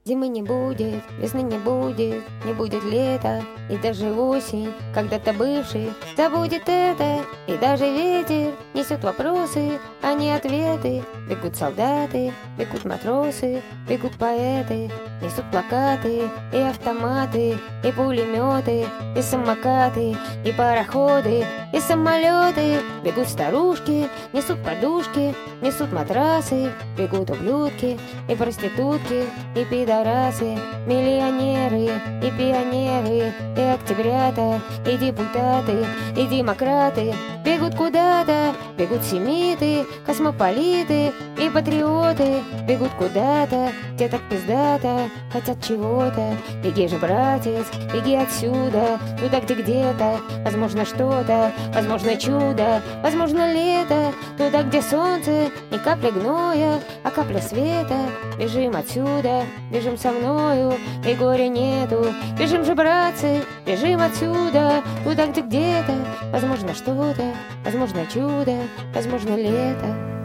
Зимы не будет, весны не будет лета, и даже осень, когда-то бывший, забудет это. И даже ветер несет вопросы, а не ответы. Бегут солдаты, бегут матросы, бегут поэты, несут плакаты и автоматы, и пулеметы, и самокаты, и пароходы, и самолеты. Бегут старушки, несут подушки, несут матрасы, бегут ублюдки, и проститутки, и пидорасы, миллионеры, и пионеры, и октябрята, и депутаты, и демократы. Бегут куда-то, бегут семиты, космополиты и патриоты. Бегут куда-то, где так пиздато, хотят чего-то. Беги же, братец, беги отсюда, туда, где где-то возможно что-то, возможно чудо, возможно лето. Туда, где солнце, не капля гноя, а капля света. Бежим отсюда, бежим со мною, и горя нету. Бежим же, братцы, бежим отсюда, туда, где где-то возможно что-то, возможно чудо, возможно лето.